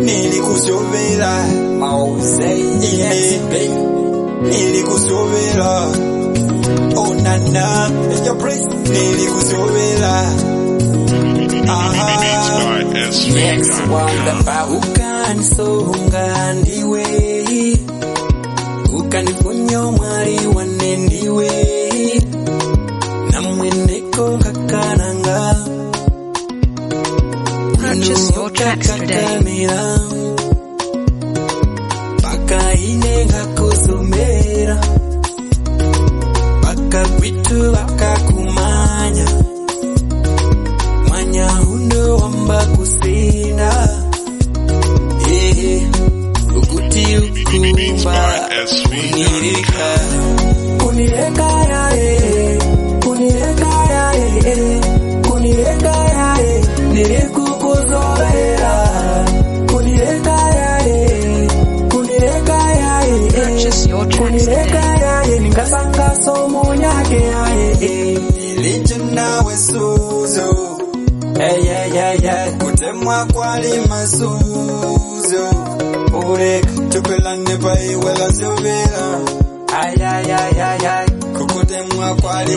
nilikusubira nilikusubira oh nana your praise nilikusubira Next one ukanisonga ndiwe ukanifunyo mwari wane ndiwe namweneko kakananga purchase your tracks today. Baka inenga kusomera baka vitu baka kumanya manya huno wamba kusinda ukuti ukumba kunireka ya nilikukuzoea Purchase your tracks today. nikasanga somo nyake nawe suzo kutemwa kwali masuzo ureka tupelane paiwela zovela kukutemwa kwali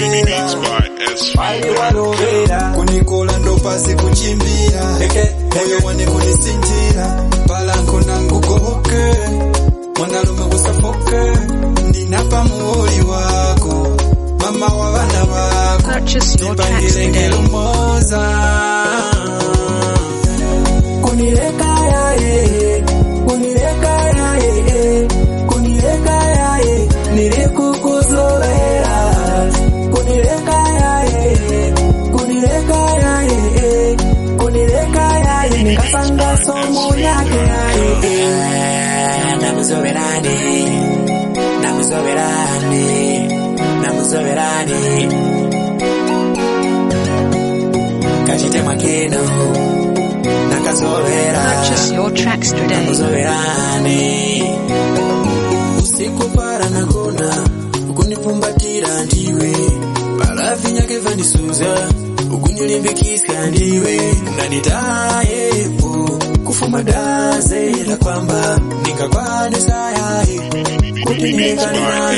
walovela kunikola ndo pasi kuchimbira moyo wane kunisinjira palanko nangu kohoke mwanalume kusafoke ndinapa muoli wako mama wa vana wako nipangire lumoza kunireka yae nilikukuzoea kunireka yae nikasanga somo yake namuzoberani kachite makino nakazobera Purchase your tracks today. namuzoberani usiku para nakona ukunipumbatira ndiwe barafi nyake vanisuza ukunyilimbikisa ndiwe unanitayepo kufuma daze la kwamba nikakwanisa yae kunireka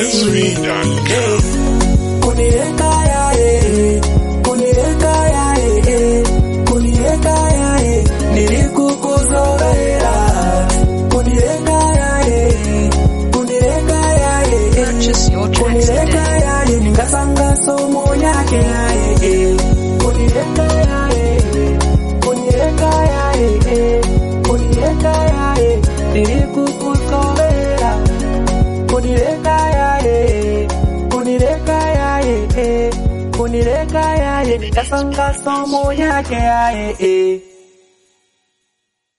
yae nilikukuzoea Purchase your tracks today. nikasanga somo yake yae kunireka yae nilikukuzoea kunireka yae nikasanga somo yake yae